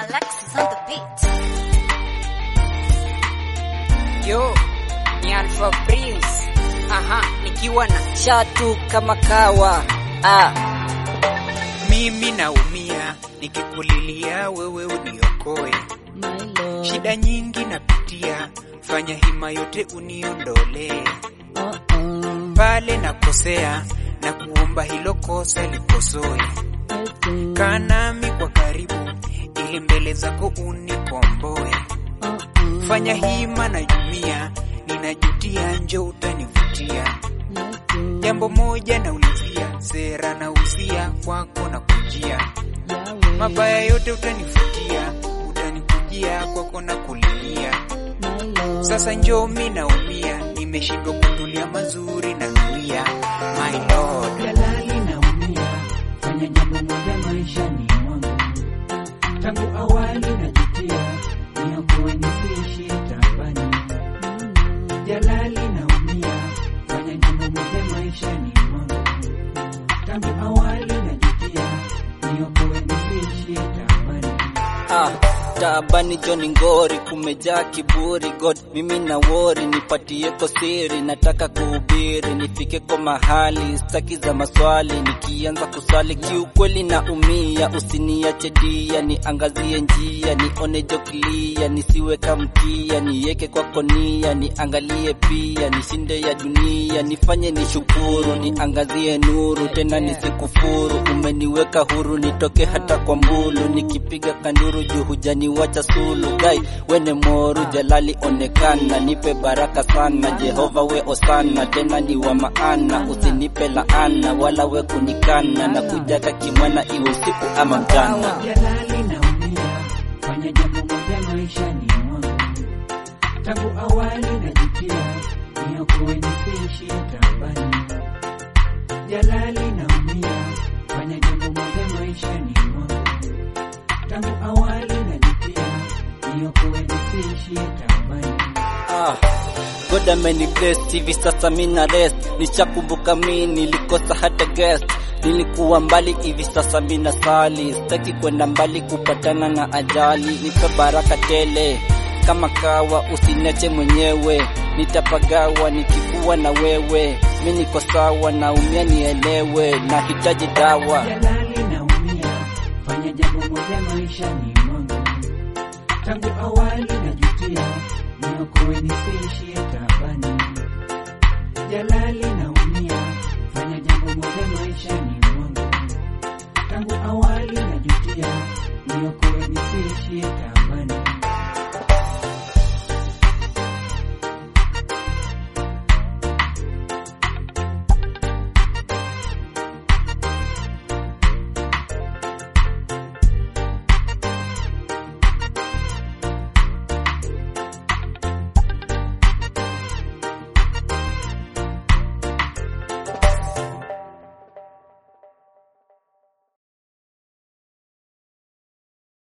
Alexis on the beat. Yo, ni Alpha Prince. Nikiwa na chatu kama kawa. Mimi naumia nikikulilia wewe uniokoe. Shida nyingi napitia, fanya hima yote uniondole. Pale nakosea na kuomba hilo kosa likosoe. Kaa nami kwa karibu ili mbele zako unikomboe. Fanya hima na jumia, ninajutia njoo utanivutia. Jambo moja naulizia, sera na uzia kwako na kujia. Mabaya yote utanifutia, utanikujia kwako na kulilia. Sasa njoo mimi naumia, nimeshindwa kutulia mazuri na dunia. My Lord, jalali naumia, fanya jambo moja maishani mwangu. Tangu awali najutia, niokoe nisiishi taabani. Jalali naumia, fanya jambo moja maishani mwangu. Tangu awali najutia, niokoe nisiishi taabani. Taabani John Ngori, kumejaa kiburi. God mimi na worry, nipatie kwa siri. Nataka kuhubiri, nifike kwa mahali, sitaki za maswali. Nikianza kuswali kiukweli naumia. Usiniache dia, niangazie njia, nione jokilia, nisiwe kamkia, niweke kwa konia, niangalie pia, nishinde ya dunia, nifanye nishukuru, niangazie nuru, tena nisikufuru. Umeniweka huru, nitoke hata kwa mbulu, nikipiga kanduru juu hujaniwacha sulu. Gai wene moru, jalali onekana, nipe baraka sana. Jehova we osana, tena ni wa maana. Usinipe laana, wala we kunikana, na kujaka kimwana iwe usiku ama mchana. Jalali naumia, fanya jambo moja maishani mwangu. Tangu awali najutia, niokoe nisiishi taabani. Jalali naumia, fanya jambo moja maishani mwangu. Tangu awali najutia, niokoe nisiishi taabani. God amenibless, hivi sasa mina rest. Nishakumbuka mimi nilikosa hata guest. Nilikuwa mbali, hivi sasa mina sali. Sitaki kwenda mbali kupatana na ajali. Nipe baraka tele kama kawa, usiniache mwenyewe. Nitapagawa nikikuwa na wewe. Mimi niko sawa, naumia nielewe, nahitaji dawa. Jalali naumia, fanya jambo moja maishani mwangu. Tangu awali najutia, niokoe nisiishi taabani. Jalali naumia, fanya jambo moja maishani mwangu. Tangu awali najutia, niokoe nisiishi taabani.